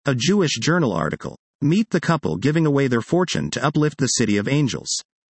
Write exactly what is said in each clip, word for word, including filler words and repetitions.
A Jewish Journal article. Meet the couple giving away their fortune to uplift the City of Angels.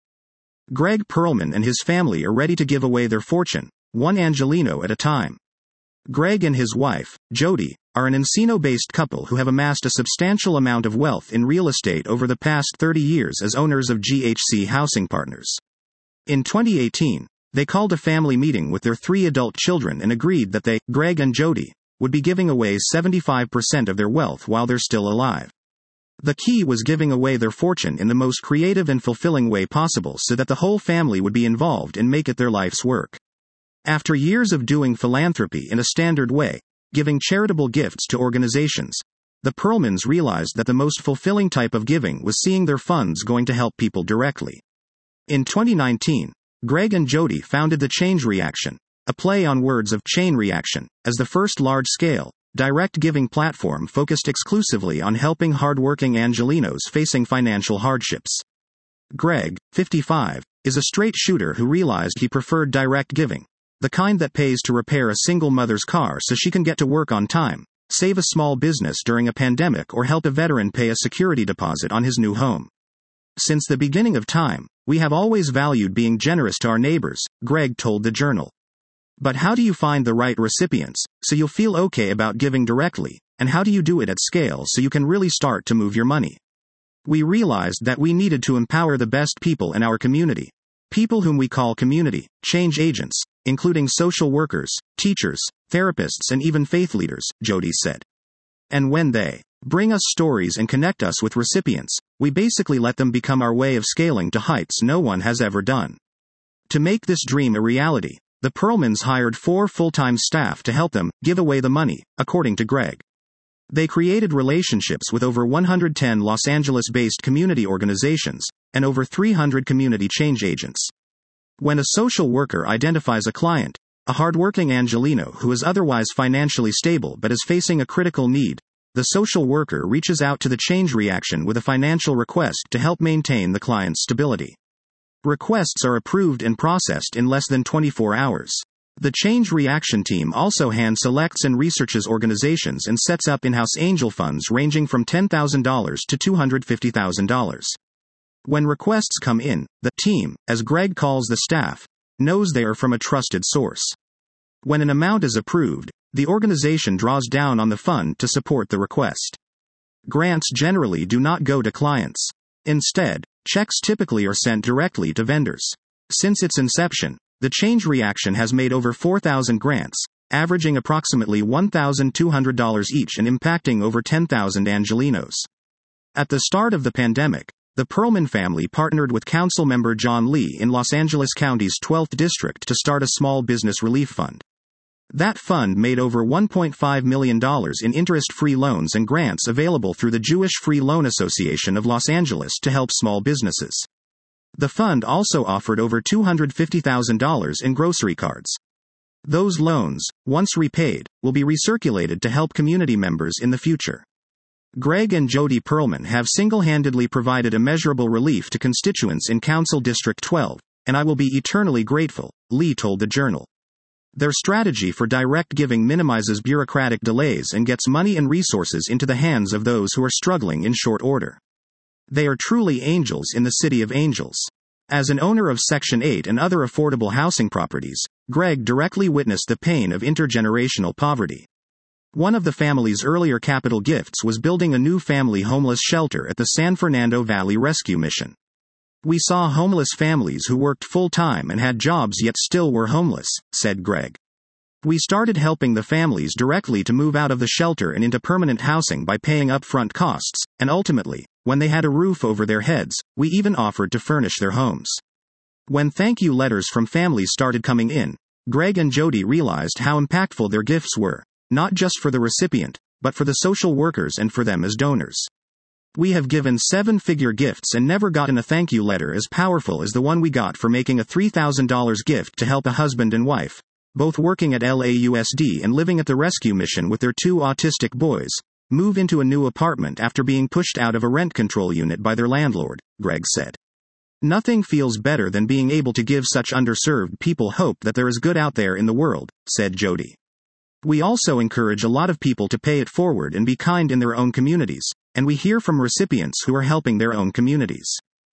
Greg Perlman and his family are ready to give away their fortune, one Angelino at a time. Greg and his wife, Jody, are an Encino-based couple who have amassed a substantial amount of wealth in real estate over the past thirty years as owners of G H C Housing Partners. In twenty eighteen, they called a family meeting with their three adult children and agreed that they, Greg and Jody, would be giving away seventy-five percent of their wealth while they're still alive. The key was giving away their fortune in the most creative and fulfilling way possible so that the whole family would be involved and make it their life's work. After years of doing philanthropy in a standard way, giving charitable gifts to organizations, the Perlmans realized that the most fulfilling type of giving was seeing their funds going to help people directly. In twenty nineteen, Greg and Jody founded the Change Reaction, a play on words of chain reaction, as the first large-scale, direct giving platform focused exclusively on helping hardworking Angelinos facing financial hardships. Greg, fifty-five, is a straight shooter who realized he preferred direct giving, the kind that pays to repair a single mother's car so she can get to work on time, save a small business during a pandemic, or help a veteran pay a security deposit on his new home. Since the beginning of time, we have always valued being generous to our neighbors, Greg told the Journal. But how do you find the right recipients, so you'll feel okay about giving directly, and how do you do it at scale so you can really start to move your money? We realized that we needed to empower the best people in our community. People whom we call community change agents, including social workers, teachers, therapists, and even faith leaders, Jody said. And when they bring us stories and connect us with recipients, we basically let them become our way of scaling to heights no one has ever done. To make this dream a reality, the Perlmans hired four full-time staff to help them give away the money, according to Greg. They created relationships with over one hundred ten Los Angeles-based community organizations, and over three hundred community change agents. When a social worker identifies a client, a hardworking Angelino who is otherwise financially stable but is facing a critical need, the social worker reaches out to the Change Reaction with a financial request to help maintain the client's stability. Requests are approved and processed in less than twenty-four hours. The Change Reaction team also hand-selects and researches organizations and sets up in-house angel funds ranging from ten thousand dollars to two hundred fifty thousand dollars. When requests come in, the team, as Greg calls the staff, knows they are from a trusted source. When an amount is approved, the organization draws down on the fund to support the request. Grants generally do not go to clients. Instead, checks typically are sent directly to vendors. Since its inception, the Change Reaction has made over four thousand grants, averaging approximately one thousand two hundred dollars each and impacting over ten thousand Angelinos. At the start of the pandemic, the Perlman family partnered with council member John Lee in Los Angeles County's twelfth District to start a small business relief fund. That fund made over one point five million dollars in interest-free loans and grants available through the Jewish Free Loan Association of Los Angeles to help small businesses. The fund also offered over two hundred fifty thousand dollars in grocery cards. Those loans, once repaid, will be recirculated to help community members in the future. Greg and Jody Perlman have single-handedly provided immeasurable relief to constituents in Council District twelve, and I will be eternally grateful, Lee told the Journal. Their strategy for direct giving minimizes bureaucratic delays and gets money and resources into the hands of those who are struggling in short order. They are truly angels in the City of Angels. As an owner of Section eight and other affordable housing properties, Greg directly witnessed the pain of intergenerational poverty. One of the family's earlier capital gifts was building a new family homeless shelter at the San Fernando Valley Rescue Mission. We saw homeless families who worked full-time and had jobs yet still were homeless, said Greg. We started helping the families directly to move out of the shelter and into permanent housing by paying upfront costs, and ultimately, when they had a roof over their heads, we even offered to furnish their homes. When thank you letters from families started coming in, Greg and Jody realized how impactful their gifts were, not just for the recipient, but for the social workers and for them as donors. We have given seven-figure gifts and never gotten a thank you letter as powerful as the one we got for making a three thousand dollars gift to help a husband and wife, both working at L A U S D and living at the rescue mission with their two autistic boys, move into a new apartment after being pushed out of a rent control unit by their landlord, Greg said. Nothing feels better than being able to give such underserved people hope that there is good out there in the world, said Jody. We also encourage a lot of people to pay it forward and be kind in their own communities, and we hear from recipients who are helping their own communities.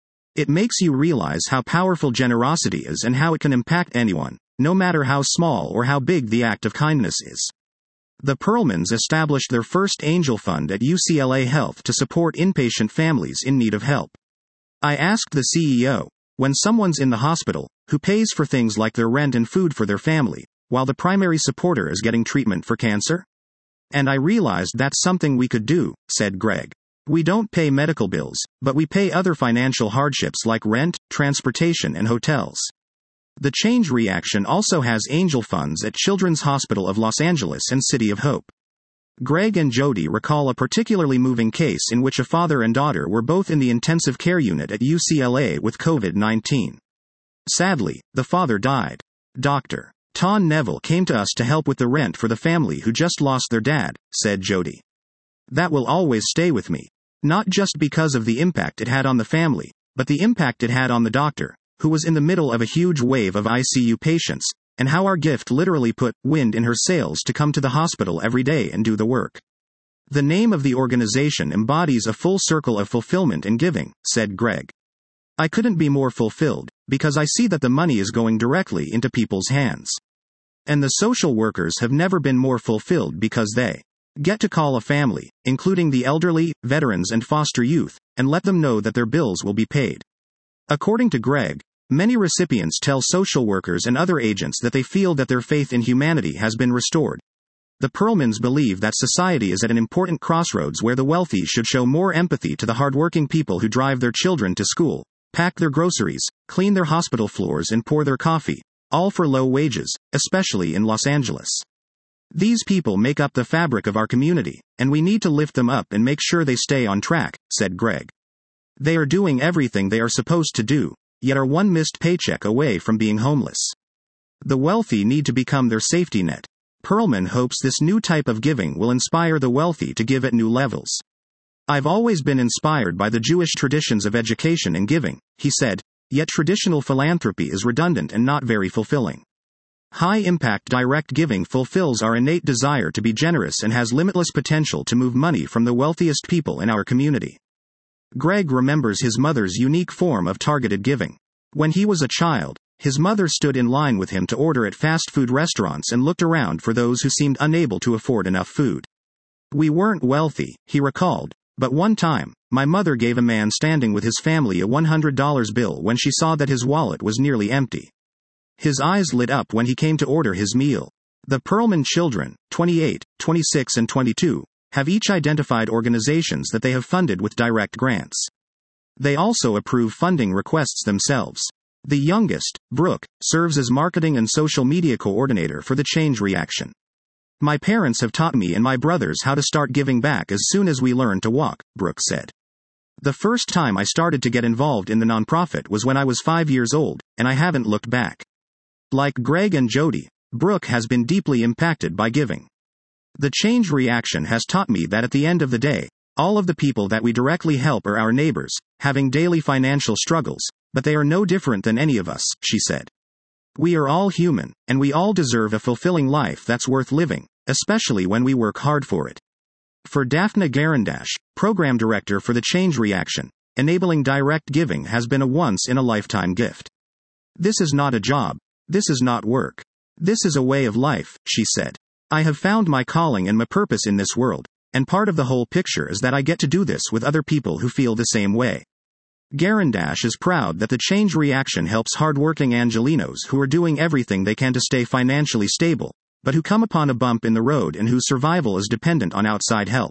It makes you realize how powerful generosity is and how it can impact anyone, no matter how small or how big the act of kindness is. The Perlmans established their first angel fund at U C L A Health to support inpatient families in need of help. I asked the C E O, when someone's in the hospital, who pays for things like their rent and food for their family, while the primary supporter is getting treatment for cancer? And I realized that's something we could do, said Greg. We don't pay medical bills, but we pay other financial hardships like rent, transportation, and hotels. The Change Reaction also has angel funds at Children's Hospital of Los Angeles and City of Hope. Greg and Jody recall a particularly moving case in which a father and daughter were both in the intensive care unit at U C L A with COVID nineteen. Sadly, the father died. Doctor Ton Neville came to us to help with the rent for the family who just lost their dad, said Jody. That will always stay with me. Not just because of the impact it had on the family, but the impact it had on the doctor, who was in the middle of a huge wave of I C U patients, and how our gift literally put wind in her sails to come to the hospital every day and do the work. The name of the organization embodies a full circle of fulfillment and giving, said Greg. I couldn't be more fulfilled, because I see that the money is going directly into people's hands. And the social workers have never been more fulfilled because they get to call a family, including the elderly, veterans, and foster youth, and let them know that their bills will be paid. According to Greg, many recipients tell social workers and other agents that they feel that their faith in humanity has been restored. The Perlmans believe that society is at an important crossroads where the wealthy should show more empathy to the hardworking people who drive their children to school, pack their groceries, clean their hospital floors, and pour their coffee, all for low wages, especially in Los Angeles. These people make up the fabric of our community, and we need to lift them up and make sure they stay on track, said Greg. They are doing everything they are supposed to do, yet are one missed paycheck away from being homeless. The wealthy need to become their safety net. Perlman hopes this new type of giving will inspire the wealthy to give at new levels. I've always been inspired by the Jewish traditions of education and giving, he said, yet traditional philanthropy is redundant and not very fulfilling. High-impact direct giving fulfills our innate desire to be generous and has limitless potential to move money from the wealthiest people in our community. Greg remembers his mother's unique form of targeted giving. When he was a child, his mother stood in line with him to order at fast food restaurants and looked around for those who seemed unable to afford enough food. We weren't wealthy, he recalled, but one time, my mother gave a man standing with his family a one hundred dollar bill when she saw that his wallet was nearly empty. His eyes lit up when he came to order his meal. The Perlman children, twenty-eight, twenty-six, and twenty-two, have each identified organizations that they have funded with direct grants. They also approve funding requests themselves. The youngest, Brooke, serves as marketing and social media coordinator for the Change Reaction. My parents have taught me and my brothers how to start giving back as soon as we learned to walk, Brooke said. The first time I started to get involved in the nonprofit was when I was five years old, and I haven't looked back. Like Greg and Jody, Brooke has been deeply impacted by giving. The Change Reaction has taught me that at the end of the day, all of the people that we directly help are our neighbors, having daily financial struggles, but they are no different than any of us, she said. We are all human, and we all deserve a fulfilling life that's worth living, especially when we work hard for it. For Daphne Garandash, program director for the Change Reaction, enabling direct giving has been a once-in-a-lifetime gift. This is not a job. This is not work. This is a way of life, she said. I have found my calling and my purpose in this world, and part of the whole picture is that I get to do this with other people who feel the same way. Garandash is proud that the Change Reaction helps hardworking Angelenos who are doing everything they can to stay financially stable, but who come upon a bump in the road and whose survival is dependent on outside help.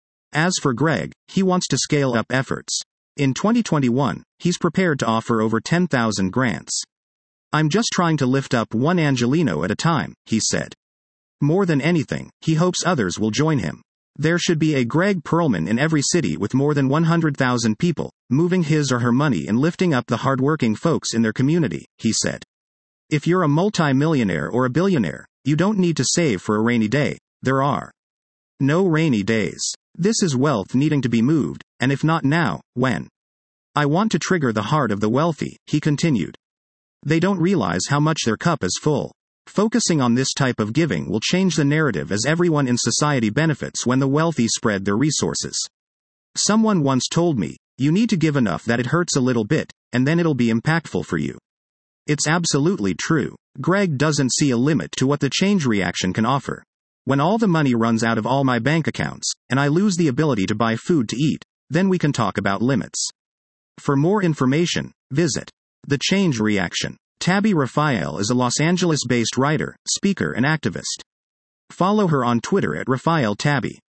As for Greg, he wants to scale up efforts. In twenty twenty-one, he's prepared to offer over ten thousand grants. I'm just trying to lift up one Angeleno at a time, he said. More than anything, he hopes others will join him. There should be a Greg Perlman in every city with more than one hundred thousand people, moving his or her money and lifting up the hardworking folks in their community, he said. If you're a multi-millionaire or a billionaire, you don't need to save for a rainy day. There are no rainy days. This is wealth needing to be moved, and if not now, when? I want to trigger the heart of the wealthy, he continued. They don't realize how much their cup is full. Focusing on this type of giving will change the narrative, as everyone in society benefits when the wealthy spread their resources. Someone once told me, you need to give enough that it hurts a little bit, and then it'll be impactful for you. It's absolutely true. Greg doesn't see a limit to what the change reaction can offer. When all the money runs out of all my bank accounts, and I lose the ability to buy food to eat, then we can talk about limits. For more information, visit The Change Reaction. Tabby Raphael is a Los Angeles-based writer, speaker and activist. Follow her on Twitter at Raphael Tabby.